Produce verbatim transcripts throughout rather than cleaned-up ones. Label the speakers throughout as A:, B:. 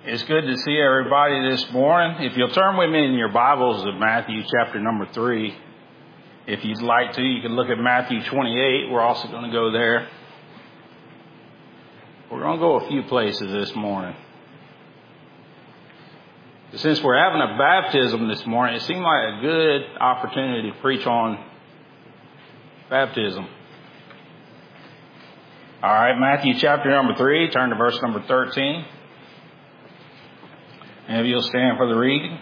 A: It's good to see everybody this morning. If you'll turn with me in your Bibles to Matthew chapter number three. If you'd like to, you can look at Matthew twenty-eight. We're also going to go there. We're going to go a few places this morning. Since we're having a baptism this morning, it seemed like a good opportunity to preach on baptism. All right, Matthew chapter number three, turn to verse number thirteen. And if you'll stand for the reading.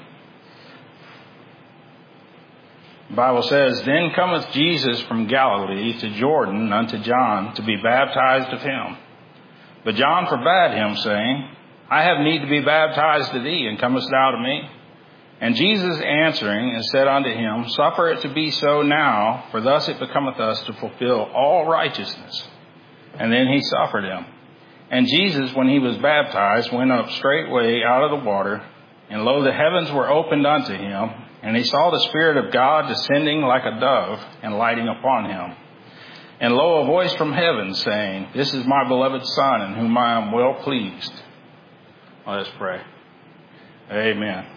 A: The Bible says, Then cometh Jesus from Galilee to Jordan unto John to be baptized of him. But John forbade him, saying, I have need to be baptized of thee, and comest thou to me? And Jesus answering and said unto him, Suffer it to be so now, for thus it becometh us to fulfill all righteousness. And then he suffered him. And Jesus, when he was baptized, went up straightway out of the water, and lo, the heavens were opened unto him, and he saw the Spirit of God descending like a dove and lighting upon him. And lo, a voice from heaven saying, This is my beloved Son, in whom I am well pleased. Let us pray. Amen.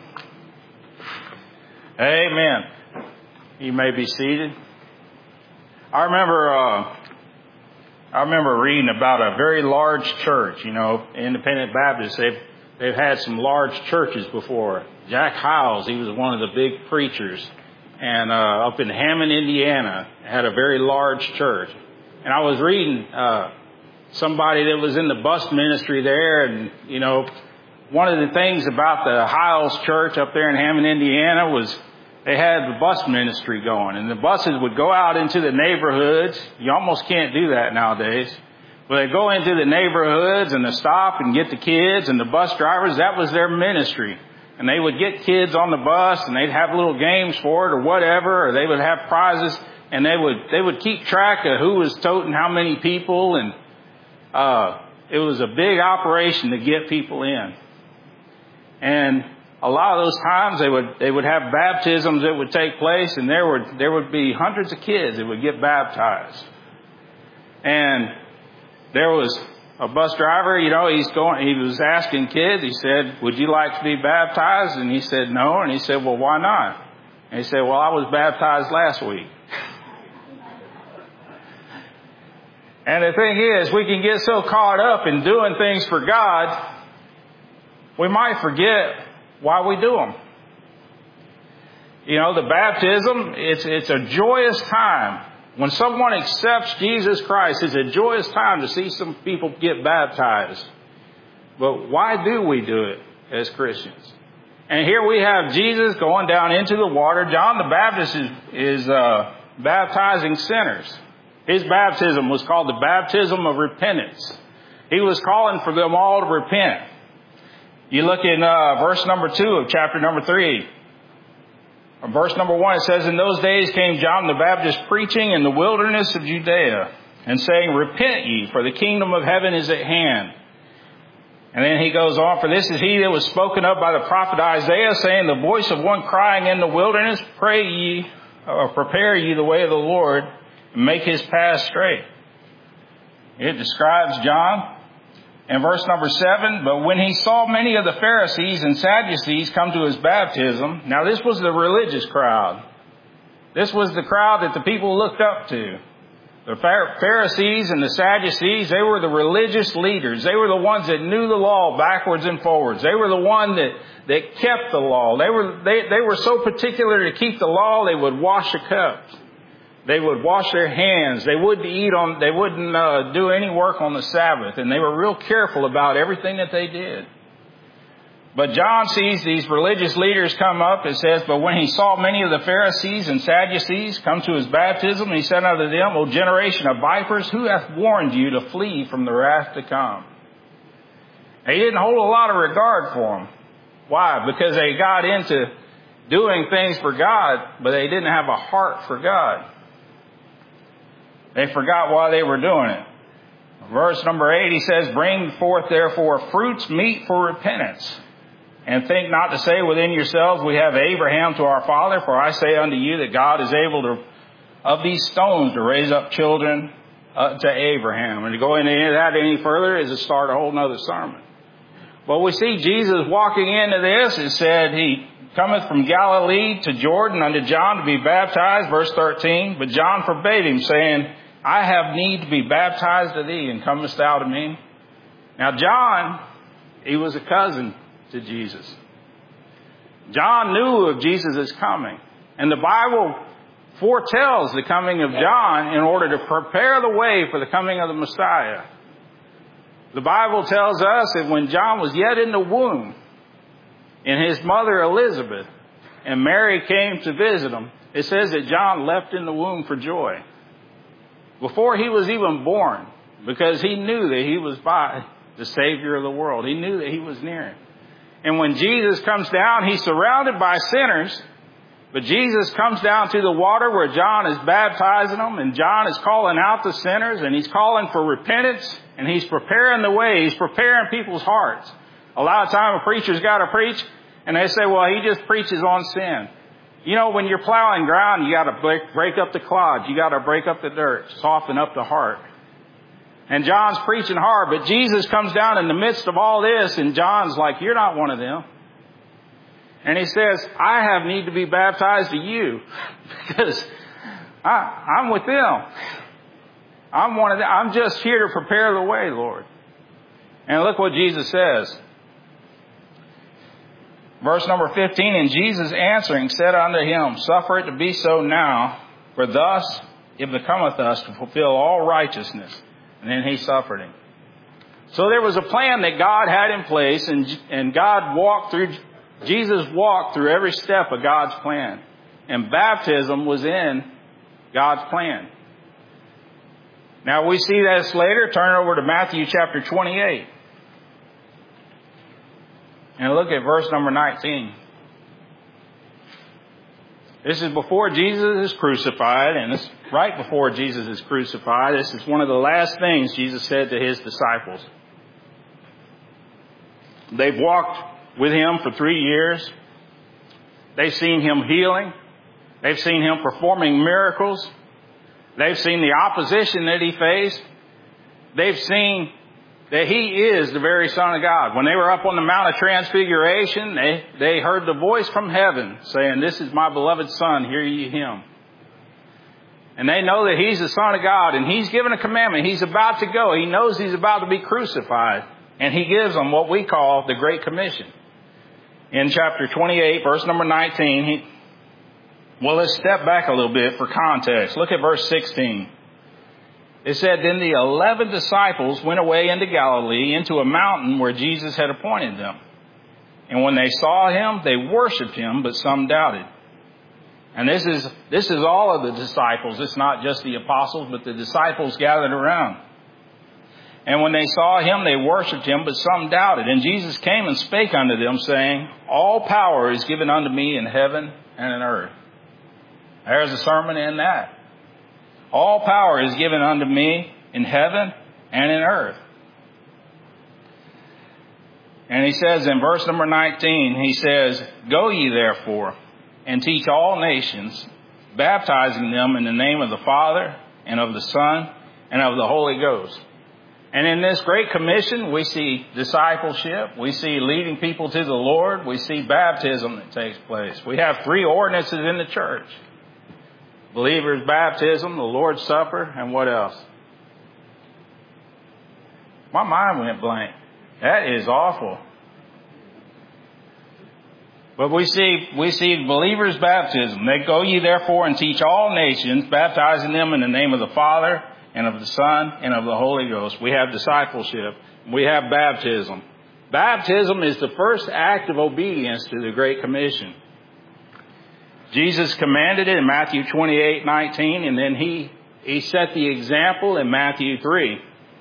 A: Amen. You may be seated. I remember... Uh, I remember reading about a very large church, you know, Independent Baptists. They've, they've had some large churches before. Jack Hyles, he was one of the big preachers. And, uh, up in Hammond, Indiana, had a very large church. And I was reading, uh, somebody that was in the bus ministry there. And, you know, one of the things about the Hyles church up there in Hammond, Indiana was they had the bus ministry going, and the buses would go out into the neighborhoods. You almost can't do that nowadays. But they go into the neighborhoods and they stop and get the kids and the bus drivers. That was their ministry. And they would get kids on the bus and they'd have little games for it or whatever, or they would have prizes, and they would, they would keep track of who was toting how many people. And, uh, it was a big operation to get people in. And a lot of those times they would, they would have baptisms that would take place, and there would, there would be hundreds of kids that would get baptized. And there was a bus driver, you know, he's going, he was asking kids, he said, would you like to be baptized? And he said, no. And he said, well, why not? And he said, well, I was baptized last week. And the thing is, we can get so caught up in doing things for God, we might forget why we do them. You know, the baptism, it's, it's a joyous time. When someone accepts Jesus Christ, it's a joyous time to see some people get baptized. But why do we do it as Christians? And here we have Jesus going down into the water. John the Baptist is, is uh, baptizing sinners. His baptism was called the baptism of repentance. He was calling for them all to repent. You look in uh, verse number two of chapter number three. Verse number one, it says, In those days came John the Baptist preaching in the wilderness of Judea, and saying, Repent ye, for the kingdom of heaven is at hand. And then he goes on, For this is he that was spoken of by the prophet Isaiah, saying, The voice of one crying in the wilderness, Pray ye, or prepare ye the way of the Lord, and make his path straight. It describes John. In verse number seven, but when he saw many of the Pharisees and Sadducees come to his baptism, now this was the religious crowd. This was the crowd that the people looked up to. The Pharisees and the Sadducees, they were the religious leaders. They were the ones that knew the law backwards and forwards. They were the one that, that kept the law. They were, they, they were so particular to keep the law, they would wash a cup. They would wash their hands. They wouldn't eat on, they wouldn't uh, do any work on the Sabbath. And they were real careful about everything that they did. But John sees these religious leaders come up. It says, But when he saw many of the Pharisees and Sadducees come to his baptism, he said unto them, O generation of vipers, who hath warned you to flee from the wrath to come? And he didn't hold a lot of regard for them. Why? Because they got into doing things for God, but they didn't have a heart for God. They forgot why they were doing it. Verse number eight, he says, Bring forth therefore fruits meet for repentance. And think not to say within yourselves, We have Abraham to our father. For I say unto you that God is able to, of these stones to raise up children uh, to Abraham. And to go into that any further is to start a whole nother sermon. But we see Jesus walking into this. It said he cometh from Galilee to Jordan unto John to be baptized, verse thirteen. But John forbade him, saying, I have need to be baptized of thee, and comest thou to me? Now John, he was a cousin to Jesus. John knew of Jesus' coming. And the Bible foretells the coming of John in order to prepare the way for the coming of the Messiah. The Bible tells us that when John was yet in the womb, and his mother Elizabeth and Mary came to visit him, it says that John leapt in the womb for joy. Before he was even born, because he knew that he was by the Savior of the world. He knew that he was near him. And when Jesus comes down, he's surrounded by sinners, but Jesus comes down to the water where John is baptizing them, and John is calling out the sinners, and he's calling for repentance, and he's preparing the way. He's preparing people's hearts. A lot of time a preacher's got to preach, and they say, well, he just preaches on sin. You know, when you're plowing ground, you got to break, break up the clods. You got to break up the dirt, soften up the heart. And John's preaching hard, but Jesus comes down in the midst of all this, and John's like, you're not one of them. And he says, I have need to be baptized to you because I, I'm with them. I'm one of them. I'm just here to prepare the way, Lord. And look what Jesus says. Verse number fifteen, and Jesus answering said unto him, suffer it to be so now, for thus it becometh us to fulfill all righteousness. And then he suffered him. So there was a plan that God had in place, and, and God walked through, Jesus walked through every step of God's plan. And baptism was in God's plan. Now we see this later. Turn over to Matthew chapter twenty-eight. And look at verse number nineteen. This is before Jesus is crucified, and it's right before Jesus is crucified. This is one of the last things Jesus said to his disciples. They've walked with him for three years. They've seen him healing. They've seen him performing miracles. They've seen the opposition that he faced. They've seen that he is the very Son of God. When they were up on the Mount of Transfiguration, they, they heard the voice from heaven saying, this is my beloved Son, hear ye him. And they know that he's the Son of God, and he's given a commandment. He's about to go. He knows he's about to be crucified. And he gives them what we call the Great Commission. In chapter twenty-eight, verse number nineteen, he, well, let's step back a little bit for context. Look at verse sixteen. It said, then the eleven disciples went away into Galilee, into a mountain where Jesus had appointed them. And when they saw him, they worshipped him, but some doubted. And this is, this is all of the disciples. It's not just the apostles, but the disciples gathered around. And when they saw him, they worshipped him, but some doubted. And Jesus came and spake unto them, saying, all power is given unto me in heaven and in earth. There's a sermon in that. All power is given unto me in heaven and in earth. And he says in verse number nineteen, he says, go ye therefore and teach all nations, baptizing them in the name of the Father and of the Son and of the Holy Ghost. And in this Great Commission, we see discipleship. We see leading people to the Lord. We see baptism that takes place. We have three ordinances in the church. Believer's baptism, the Lord's Supper, and what else? My mind went blank. That is awful. But we see, we see believers' baptism. They go ye therefore and teach all nations, baptizing them in the name of the Father and of the Son and of the Holy Ghost. We have discipleship. We have baptism. Baptism is the first act of obedience to the Great Commission. Jesus commanded it in Matthew twenty-eight nineteen, and then he, he set the example in Matthew three.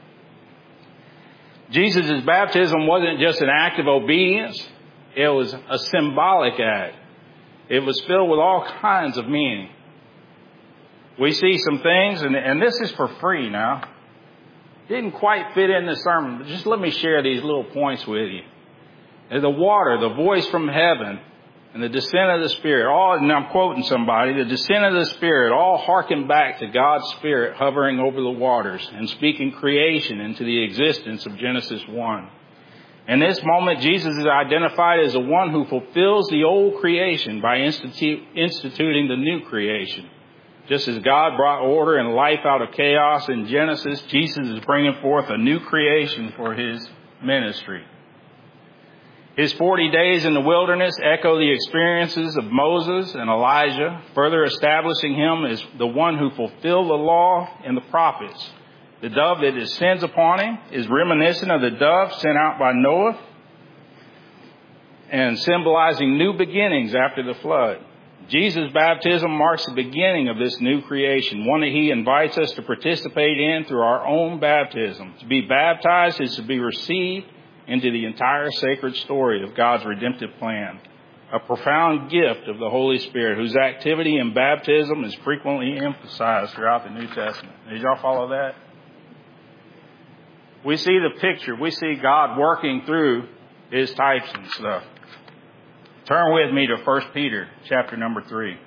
A: Jesus' baptism wasn't just an act of obedience. It was a symbolic act. It was filled with all kinds of meaning. We see some things, and, and this is for free now. Didn't quite fit in the sermon, but just let me share these little points with you. The water, the voice from heaven, and the descent of the Spirit, all, and I'm quoting somebody, the descent of the Spirit, all harken back to God's Spirit hovering over the waters and speaking creation into the existence of Genesis one. In this moment, Jesus is identified as the one who fulfills the old creation by institute, instituting the new creation. Just as God brought order and life out of chaos in Genesis, Jesus is bringing forth a new creation for his ministry. His forty days in the wilderness echo the experiences of Moses and Elijah, further establishing him as the one who fulfilled the law and the prophets. The dove that descends upon him is reminiscent of the dove sent out by Noah and symbolizing new beginnings after the flood. Jesus' baptism marks the beginning of this new creation, one that he invites us to participate in through our own baptism. To be baptized is to be received into the entire sacred story of God's redemptive plan, a profound gift of the Holy Spirit whose activity in baptism is frequently emphasized throughout the New Testament. Did y'all follow that? We see the picture. We see God working through his types and stuff. Turn with me to First Peter chapter number three.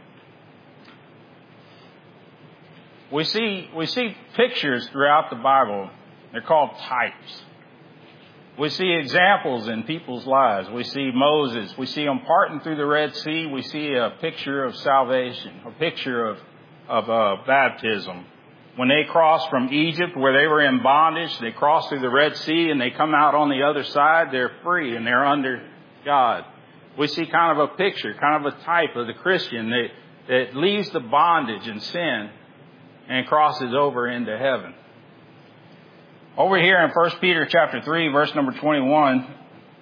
A: We see, we see pictures throughout the Bible. They're called types. We see examples in people's lives. We see Moses. We see him parting through the Red Sea. We see a picture of salvation, a picture of, of uh, baptism. When they crossed from Egypt, where they were in bondage, they cross through the Red Sea and they come out on the other side. They're free and they're under God. We see kind of a picture, kind of a type of the Christian that, that leaves the bondage and sin and crosses over into heaven. Over here in First Peter chapter three, verse number twenty-one,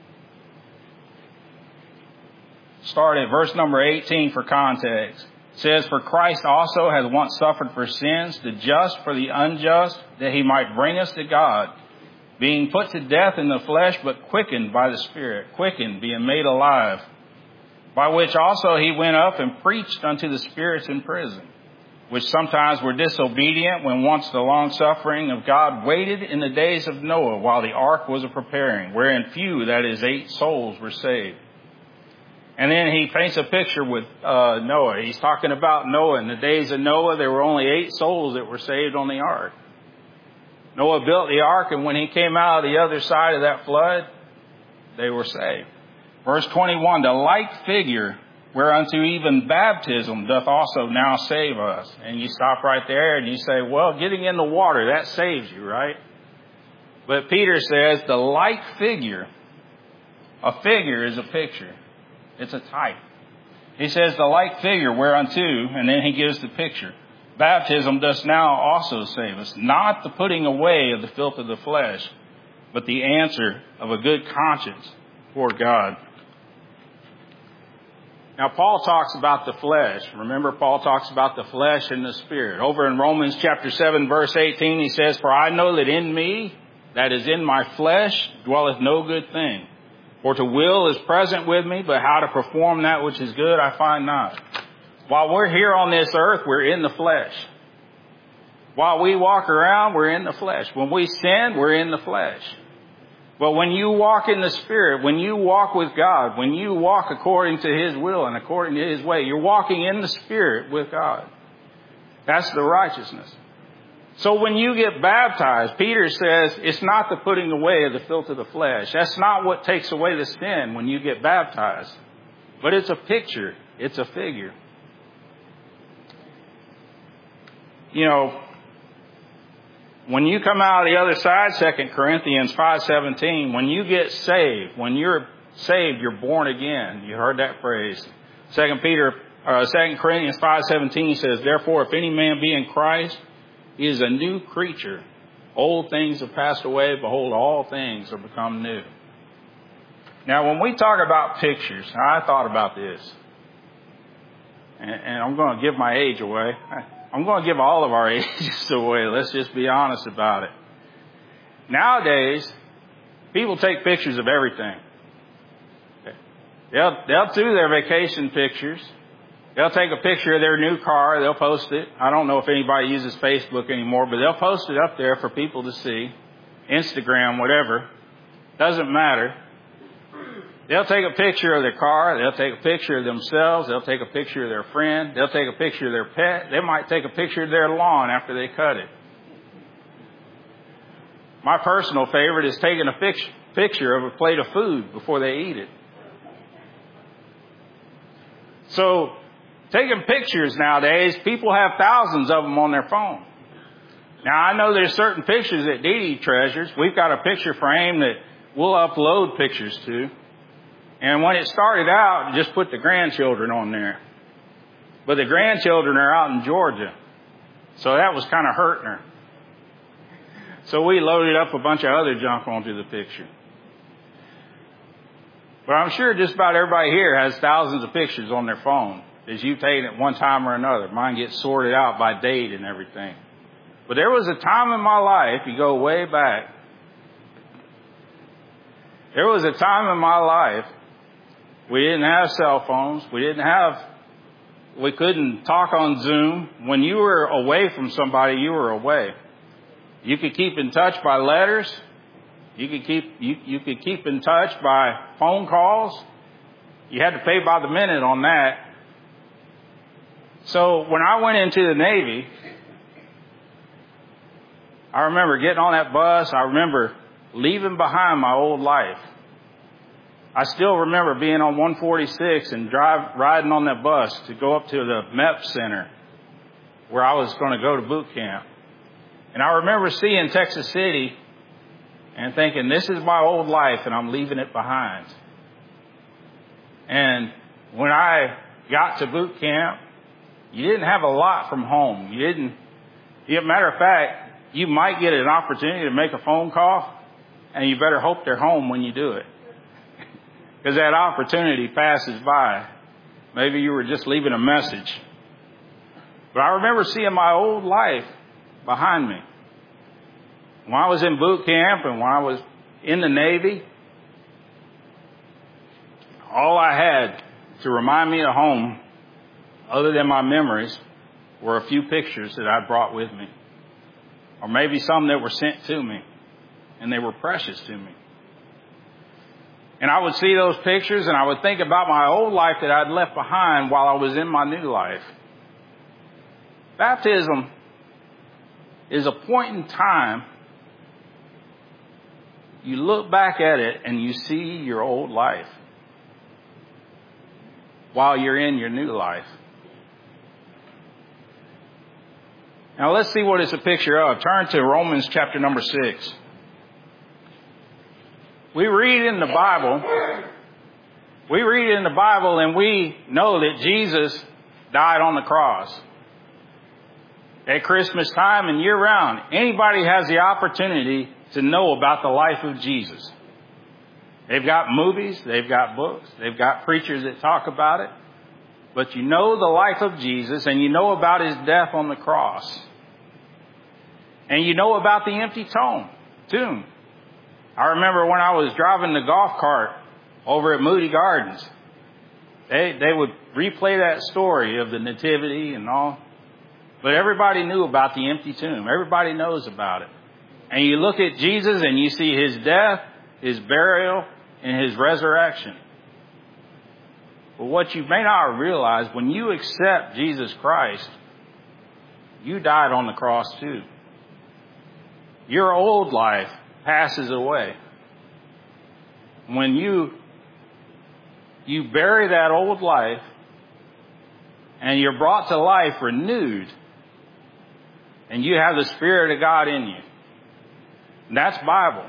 A: start at verse number eighteen for context. It says, "For Christ also has once suffered for sins, the just for the unjust, that he might bring us to God, being put to death in the flesh, but quickened by the Spirit," quickened, being made alive, "by which also he went up and preached unto the spirits in prison, which sometimes were disobedient when once the long-suffering of God waited in the days of Noah while the ark was a preparing, wherein few, that is, eight souls, were saved." And then he paints a picture with uh, Noah. He's talking about Noah. In the days of Noah, there were only eight souls that were saved on the ark. Noah built the ark, and when he came out of the other side of that flood, they were saved. Verse twenty-one, "The like figure whereunto even baptism doth also now save us." And you stop right there and you say, well, getting in the water, that saves you, right? But Peter says the like figure, a figure is a picture. It's a type. He says the like figure whereunto, and then he gives the picture. Baptism does now also save us, not the putting away of the filth of the flesh, but the answer of a good conscience toward God. Now, Paul talks about the flesh. Remember, Paul talks about the flesh and the spirit. Over in Romans chapter seven, verse eighteen, he says, "For I know that in me, that is in my flesh, dwelleth no good thing. For to will is present with me, but how to perform that which is good I find not." While we're here on this earth, we're in the flesh. While we walk around, we're in the flesh. When we sin, we're in the flesh. But when you walk in the Spirit, when you walk with God, when you walk according to his will and according to his way, you're walking in the Spirit with God. That's the righteousness. So when you get baptized, Peter says it's not the putting away of the filth of the flesh. That's not what takes away the sin when you get baptized. But it's a picture. It's a figure. You know, when you come out of the other side, Second Corinthians five seventeen, when you get saved, when you're saved, you're born again. You heard that phrase. Second Peter, uh, Second Corinthians five seventeen says, "Therefore, if any man be in Christ, he is a new creature. Old things have passed away. Behold, all things are become new." Now, when we talk about pictures, I thought about this, and, and I'm going to give my age away. I'm going to give all of our ages away. Let's just be honest about it. Nowadays, people take pictures of everything. They'll, they'll do their vacation pictures. They'll take a picture of their new car. They'll post it. I don't know if anybody uses Facebook anymore, but they'll post it up there for people to see. Instagram, whatever. Doesn't matter. They'll take a picture of their car. They'll take a picture of themselves. They'll take a picture of their friend. They'll take a picture of their pet. They might take a picture of their lawn after they cut it. My personal favorite is taking a picture, picture of a plate of food before they eat it. So, taking pictures nowadays, people have thousands of them on their phone. Now, I know there's certain pictures that Dee Dee treasures. We've got a picture frame that we'll upload pictures to. And when it started out, just put the grandchildren on there. But the grandchildren are out in Georgia. So that was kind of hurting her. So we loaded up a bunch of other junk onto the picture. But I'm sure just about everybody here has thousands of pictures on their phone that you've taken at one time or another. Mine gets sorted out by date and everything. But there was a time in my life, you go way back, there was a time in my life we didn't have cell phones. We didn't have, we couldn't talk on Zoom. When you were away from somebody, you were away. You could keep in touch by letters. You could keep, you, you could keep in touch by phone calls. You had to pay by the minute on that. So when I went into the Navy, I remember getting on that bus. I remember leaving behind my old life. I still remember being on one forty-six and drive, riding on that bus to go up to the M E P Center where I was going to go to boot camp. And I remember seeing Texas City and thinking, this is my old life and I'm leaving it behind. And when I got to boot camp, you didn't have a lot from home. You didn't, as a matter of fact, you might get an opportunity to make a phone call, and you better hope they're home when you do it. Because that opportunity passes by. Maybe you were just leaving a message. But I remember seeing my old life behind me. When I was in boot camp and when I was in the Navy, all I had to remind me of home, other than my memories, were a few pictures that I brought with me. Or maybe some that were sent to me, and they were precious to me. And I would see those pictures, and I would think about my old life that I'd left behind while I was in my new life. Baptism is a point in time. You look back at it, and you see your old life while you're in your new life. Now let's see what it's a picture of. Turn to Romans chapter number six. We read in the Bible, we read in the Bible and we know that Jesus died on the cross. At Christmas time and year round, anybody has the opportunity to know about the life of Jesus. They've got movies, they've got books, they've got preachers that talk about it. But you know the life of Jesus and you know about his death on the cross. And you know about the empty tomb. tomb. I remember when I was driving the golf cart over at Moody Gardens, they, they would replay that story of the nativity and all. But everybody knew about the empty tomb. Everybody knows about it. And you look at Jesus and you see his death, his burial, and his resurrection. But what you may not realize, when you accept Jesus Christ, you died on the cross too. Your old life passes away. When you, you bury that old life and you're brought to life renewed and you have the Spirit of God in you. That's Bible.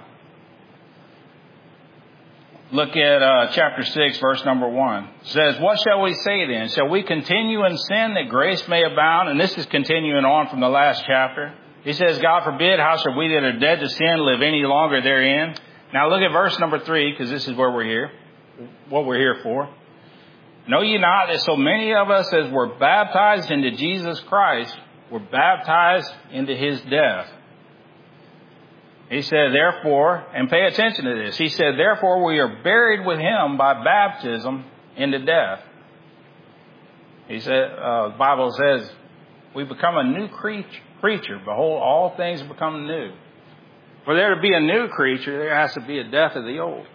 A: Look at uh, chapter six, verse number one. It says, what shall we say then? Shall we continue in sin that grace may abound? And this is continuing on from the last chapter. He says, God forbid, how shall we that are dead to sin live any longer therein? Now look at verse number three, because this is where we're here, what we're here for. Know ye not that so many of us as were baptized into Jesus Christ were baptized into his death? He said, therefore, and pay attention to this. He said, therefore we are buried with him by baptism into death. He said, uh, the Bible says, we become a new creature. creature. Behold, all things become new. For there to be a new creature, there has to be a death of the old.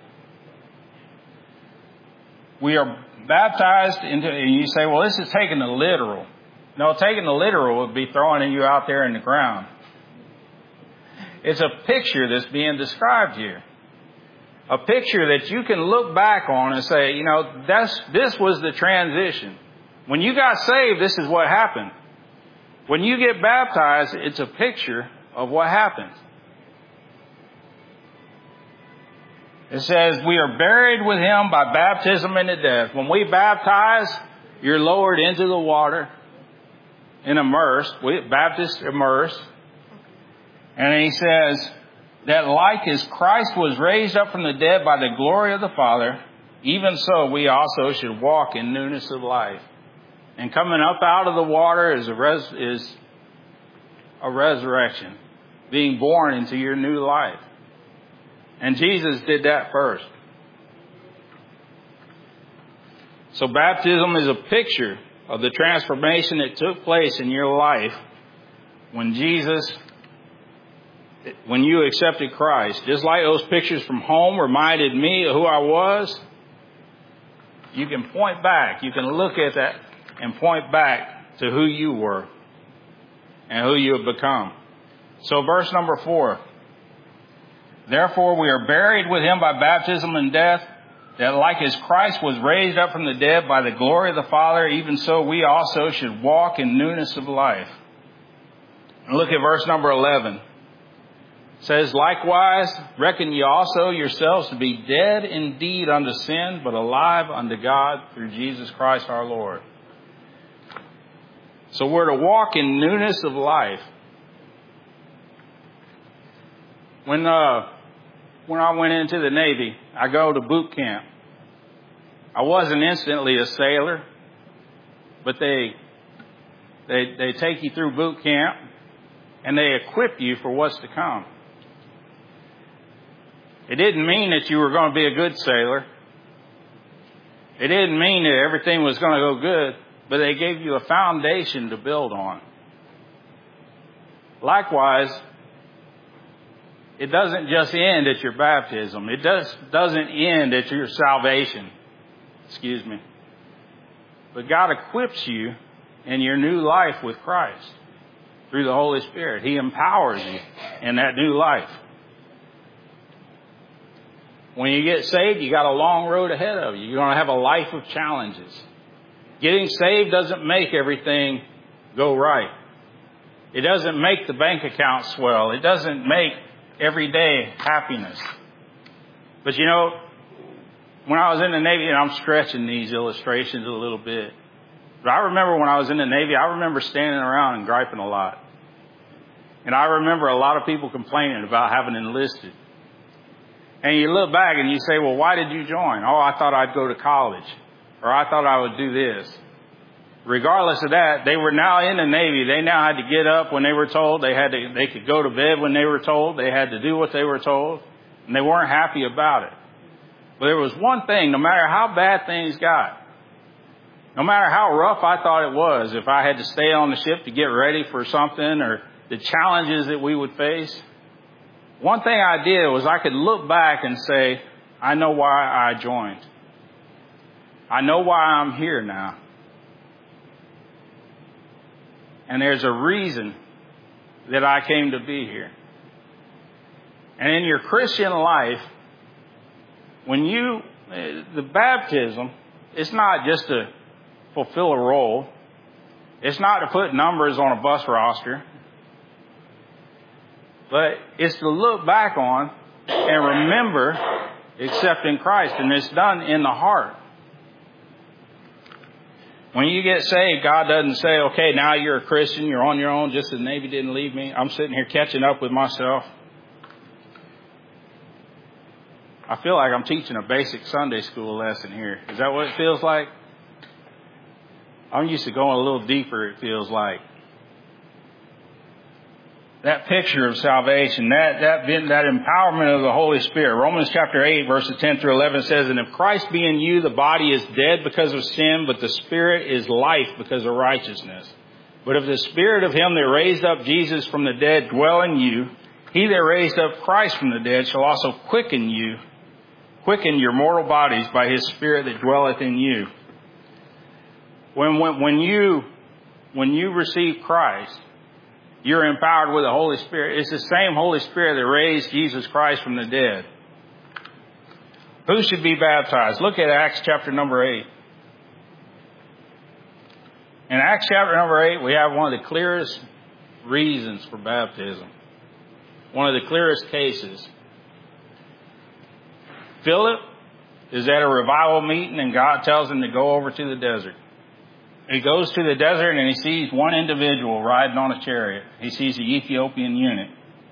A: We are baptized into, and you say, well, this is taking the literal. No, taking the literal would be throwing you out there in the ground. It's a picture that's being described here. A picture that you can look back on and say, you know, that's, this was the transition. When you got saved, this is what happened. When you get baptized, it's a picture of what happened. It says, we are buried with him by baptism into death. When we baptize, you're lowered into the water and immersed. We, Baptists immersed. And he says that like as Christ was raised up from the dead by the glory of the Father, even so we also should walk in newness of life. And coming up out of the water is a, res, is a resurrection, being born into your new life. And Jesus did that first. So baptism is a picture of the transformation that took place in your life when Jesus, when you accepted Christ. Just like those pictures from home reminded me of who I was, you can point back. You can look at that and point back to who you were and who you have become. So verse number four. Therefore we are buried with him by baptism in death, that like as Christ was raised up from the dead by the glory of the Father, even so we also should walk in newness of life. And look at verse number eleven. It says, likewise, reckon ye also yourselves to be dead indeed unto sin, but alive unto God through Jesus Christ our Lord. So we're to walk in newness of life. When uh, when I went into the Navy, I go to boot camp. I wasn't instantly a sailor, but they they they take you through boot camp and they equip you for what's to come. It didn't mean that you were going to be a good sailor. It didn't mean that everything was going to go good, but they gave you a foundation to build on. Likewise, it doesn't just end at your baptism. It does, doesn't end at your salvation. Excuse me. But God equips you in your new life with Christ through the Holy Spirit. He empowers you in that new life. When you get saved, you got a long road ahead of you. You're going to have a life of challenges. Getting saved doesn't make everything go right. It doesn't make the bank account swell. It doesn't make everyday happiness. But you know, when I was in the Navy, and I'm stretching these illustrations a little bit, but I remember when I was in the Navy, I remember standing around and griping a lot. And I remember a lot of people complaining about having enlisted. And you look back and you say, well, why did you join? Oh, I thought I'd go to college. Or I thought I would do this. Regardless of that, they were now in the Navy. They now had to get up when they were told. They had to, they could go to bed when they were told. They had to do what they were told. And they weren't happy about it. But there was one thing, no matter how bad things got, no matter how rough I thought it was, if I had to stay on the ship to get ready for something or the challenges that we would face, one thing I did was I could look back and say, I know why I joined. I know why I'm here now. And there's a reason that I came to be here. And in your Christian life, when you, the baptism, it's not just to fulfill a role. It's not to put numbers on a bus roster. But it's to look back on and remember accepting Christ. And it's done in the heart. When you get saved, God doesn't say, okay, now you're a Christian, you're on your own, just as the Navy didn't leave me. I'm sitting here catching up with myself. I feel like I'm teaching a basic Sunday school lesson here. Is that what it feels like? I'm used to going a little deeper, it feels like. That picture of salvation, that, that, that empowerment of the Holy Spirit. Romans chapter eight, verses ten through eleven says, and if Christ be in you, the body is dead because of sin, but the Spirit is life because of righteousness. But if the Spirit of him that raised up Jesus from the dead dwell in you, he that raised up Christ from the dead shall also quicken you, quicken your mortal bodies by his Spirit that dwelleth in you. When, when, when you, when you receive Christ, you're empowered with the Holy Spirit. It's the same Holy Spirit that raised Jesus Christ from the dead. Who should be baptized? Look at Acts chapter number eight. In Acts chapter number eight, we have one of the clearest reasons for baptism. One of the clearest cases. Philip is at a revival meeting and God tells him to go over to the desert. He goes to the desert and he sees one individual riding on a chariot. He sees the Ethiopian eunuch.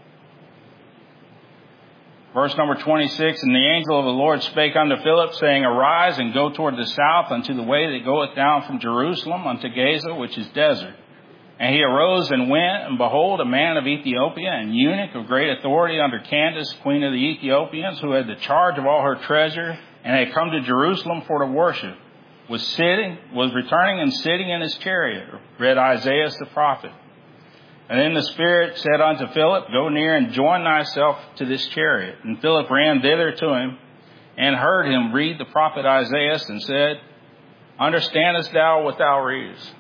A: Verse number twenty-six, and the angel of the Lord spake unto Philip, saying, Arise and go toward the south unto the way that goeth down from Jerusalem unto Gaza, which is desert. And he arose and went, and behold, a man of Ethiopia, and eunuch of great authority under Candace, queen of the Ethiopians, who had the charge of all her treasure, and had come to Jerusalem for to worship, was sitting, was returning and sitting in his chariot, read Isaiah the prophet. And then the Spirit said unto Philip, Go near and join thyself to this chariot. And Philip ran thither to him, and heard him read the prophet Isaiah, and said, Understandest thou what thou readest?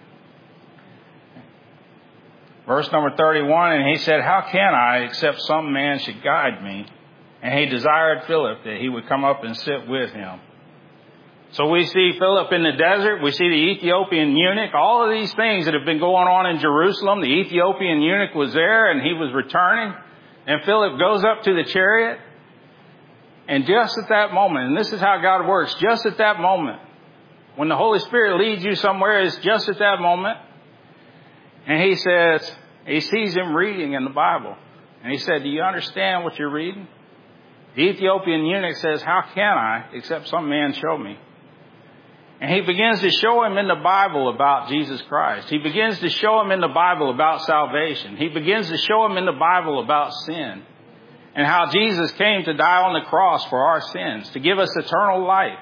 A: Verse number thirty-one, and he said, How can I, except some man should guide me? And he desired Philip that he would come up and sit with him. So we see Philip in the desert. We see the Ethiopian eunuch. All of these things that have been going on in Jerusalem. The Ethiopian eunuch was there and he was returning. And Philip goes up to the chariot. And just at that moment, and this is how God works, just at that moment, when the Holy Spirit leads you somewhere, it's just at that moment. And he says, he sees him reading in the Bible. And he said, Do you understand what you're reading? The Ethiopian eunuch says, How can I, except some man show me? And he begins to show him in the Bible about Jesus Christ. He begins to show him in the Bible about salvation. He begins to show him in the Bible about sin. And how Jesus came to die on the cross for our sins, to give us eternal life.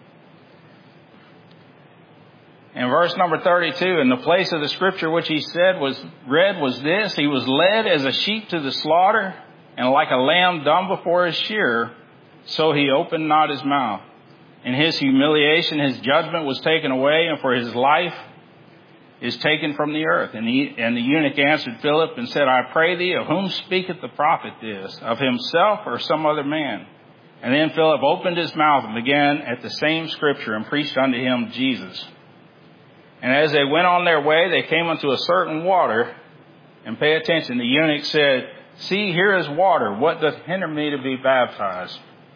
A: In verse number thirty-two, and the place of the scripture which he said was read was this, He was led as a sheep to the slaughter, and like a lamb dumb before his shearer, so he opened not his mouth. In his humiliation, his judgment was taken away, and for his life is taken from the earth. And the, and the eunuch answered Philip and said, I pray thee, of whom speaketh the prophet this? Of himself or some other man? And then Philip opened his mouth and began at the same scripture and preached unto him Jesus. And as they went on their way, they came unto a certain water. And pay attention, the eunuch said, See, here is water. What doth hinder me to be baptized?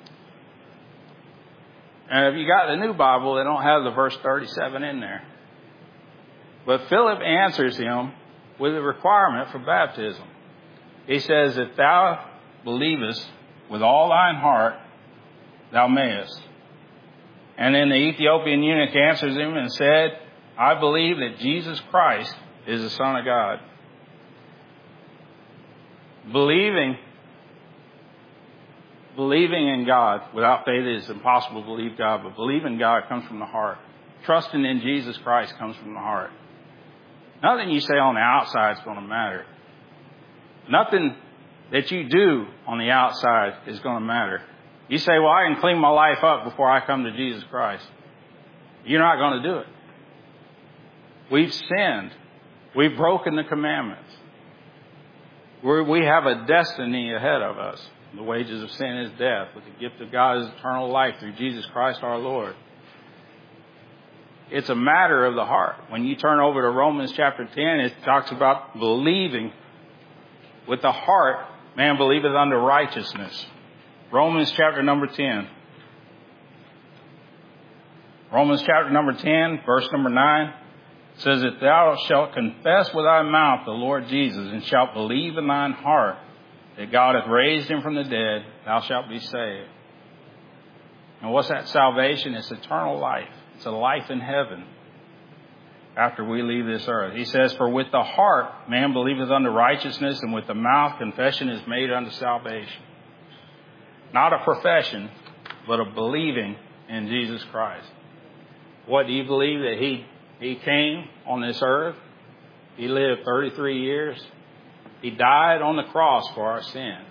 A: And if you got the new Bible, they don't have the verse thirty-seven in there. But Philip answers him with a requirement for baptism. He says, If thou believest with all thine heart, thou mayest. And then the Ethiopian eunuch answers him and said, I believe that Jesus Christ is the Son of God. Believing Believing in God without faith is impossible to believe God, but believing God comes from the heart. Trusting in Jesus Christ comes from the heart. Nothing you say on the outside is going to matter. Nothing that you do on the outside is going to matter. You say, well, I can clean my life up before I come to Jesus Christ. You're not going to do it. We've sinned. We've broken the commandments. We're, we have a destiny ahead of us. The wages of sin is death, but the gift of God is eternal life through Jesus Christ our Lord. It's a matter of the heart. When you turn over to Romans chapter ten, it talks about believing with the heart, man believeth unto righteousness. Romans chapter number ten. Romans chapter number ten, verse number nine, says that thou shalt confess with thy mouth the Lord Jesus, and shalt believe in thine heart that God hath raised him from the dead, thou shalt be saved. And what's that salvation? It's eternal life. It's a life in heaven after we leave this earth. He says, For with the heart man believeth unto righteousness, and with the mouth confession is made unto salvation. Not a profession, but a believing in Jesus Christ. What, do you believe that he, he came on this earth? He lived thirty-three years. He died on the cross for our sins.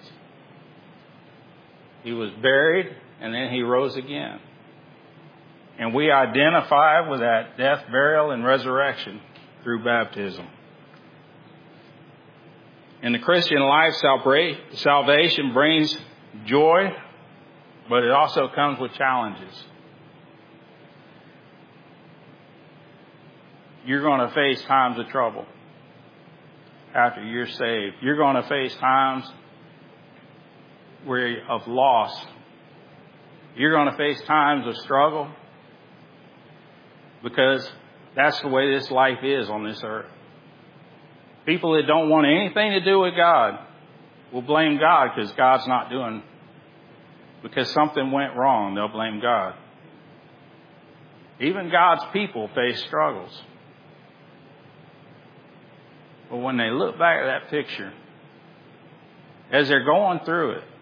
A: He was buried, and then he rose again. And we identify with that death, burial, and resurrection through baptism. In the Christian life, salvation brings joy But it also comes with challenges. You're going to face times of trouble after you're saved. You're going to face times where of loss. You're going to face times of struggle, because that's the way this life is on this earth. People that don't want anything to do with God will blame God because God's not doing, because something went wrong, they'll blame God. Even God's people face struggles. But when they look back at that picture, as they're going through it,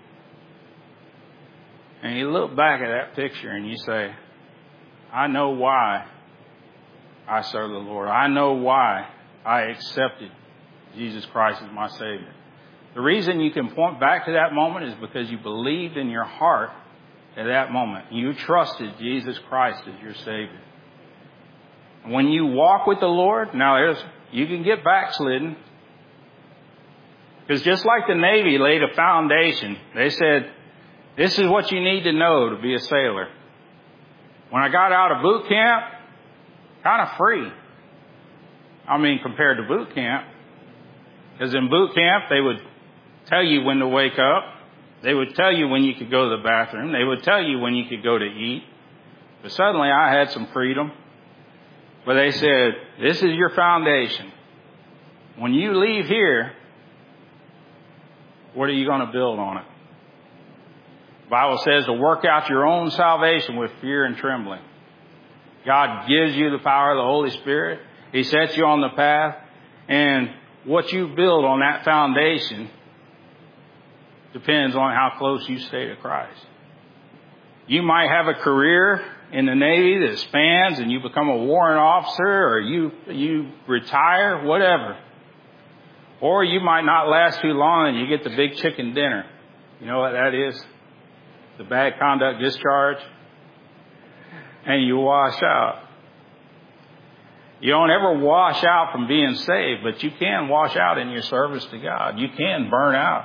A: and you look back at that picture and you say, I know why I serve the Lord. I know why I accepted Jesus Christ as my Savior. The reason you can point back to that moment is because you believed in your heart at that moment. You trusted Jesus Christ as your Savior. And when you walk with the Lord, now there's, you can get backslidden. Because just like the Navy laid a foundation, they said, this is what you need to know to be a sailor. When I got out of boot camp, kind of free. I mean, compared to boot camp. Because in boot camp, they would tell you when to wake up. They would tell you when you could go to the bathroom. They would tell you when you could go to eat. But suddenly I had some freedom. But they said, this is your foundation. When you leave here, what are you going to build on it? The Bible says to work out your own salvation with fear and trembling. God gives you the power of the Holy Spirit. He sets you on the path. And what you build on that foundation depends on how close you stay to Christ. You might have a career in the Navy that spans and you become a warrant officer, or you, you retire, whatever. Or you might not last too long and you get the big chicken dinner. You know what that is? The bad conduct discharge. And you wash out. You don't ever wash out from being saved, but you can wash out in your service to God. You can burn out.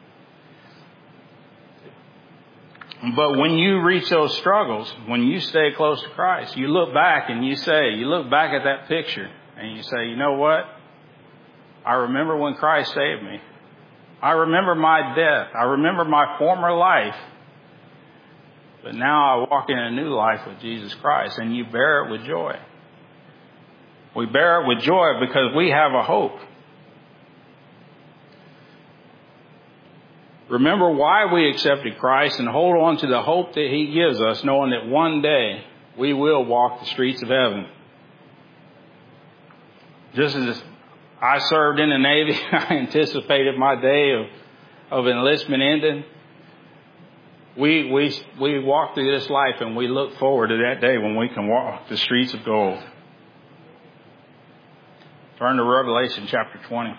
A: But when you reach those struggles, when you stay close to Christ, you look back and you say, you look back at that picture and you say, you know what? I remember when Christ saved me. I remember my death. I remember my former life. But now I walk in a new life with Jesus Christ, and you bear it with joy. We bear it with joy because we have a hope. Remember why we accepted Christ and hold on to the hope that He gives us, knowing that one day we will walk the streets of heaven. Just as I served in the Navy, I anticipated my day of, of enlistment ending. We, we, we walk through this life and we look forward to that day when we can walk the streets of gold. Turn to Revelation chapter twenty.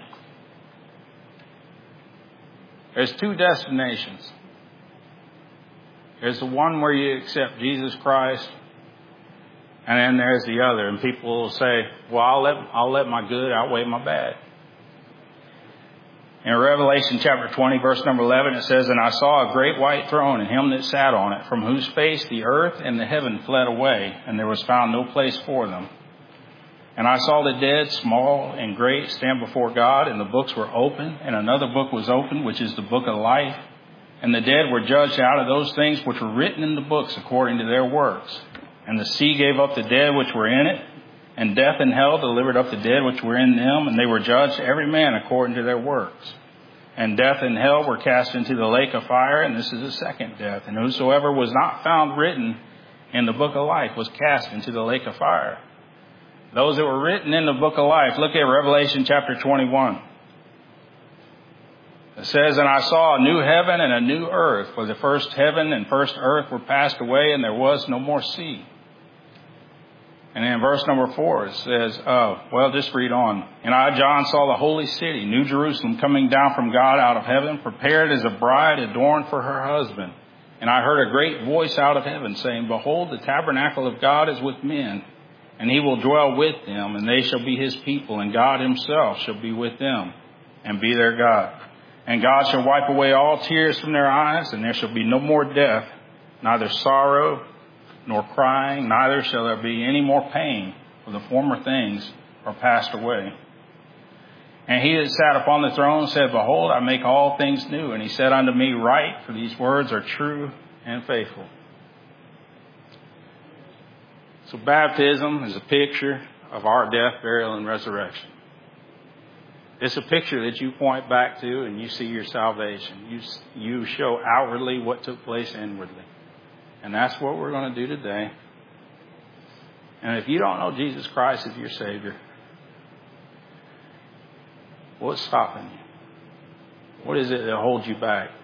A: There's two destinations. There's the one where you accept Jesus Christ, and then there's the other. And people will say, well, I'll let, I'll let my good outweigh my bad. In Revelation chapter twenty, verse number eleven, it says, and I saw a great white throne and him that sat on it, from whose face the earth and the heaven fled away, and there was found no place for them. And I saw the dead, small and great, stand before God, and the books were open, and another book was opened, which is the book of life. And the dead were judged out of those things which were written in the books according to their works. And the sea gave up the dead which were in it, and death and hell delivered up the dead which were in them, and they were judged every man according to their works. And death and hell were cast into the lake of fire, and this is the second death. And whosoever was not found written in the book of life was cast into the lake of fire. Those that were written in the book of life, look at Revelation chapter twenty-one. It says, and I saw a new heaven and a new earth, for the first heaven and first earth were passed away, and there was no more sea. And in verse number four, it says, oh, well, just read on. And I, John, saw the holy city, New Jerusalem, coming down from God out of heaven, prepared as a bride adorned for her husband. And I heard a great voice out of heaven saying, behold, the tabernacle of God is with men, and He will dwell with them, and they shall be His people, and God Himself shall be with them and be their God. And God shall wipe away all tears from their eyes, and there shall be no more death, neither sorrow nor crying, neither shall there be any more pain, for the former things are passed away. And he that sat upon the throne said, Behold, I make all things new. And he said unto me, Write, for these words are true and faithful. So baptism is a picture of our death, burial, and resurrection. It's a picture that you point back to and you see your salvation. You, you show outwardly what took place inwardly. And that's what we're going to do today. And if you don't know Jesus Christ as your Savior, what's stopping you? What is it that holds you back?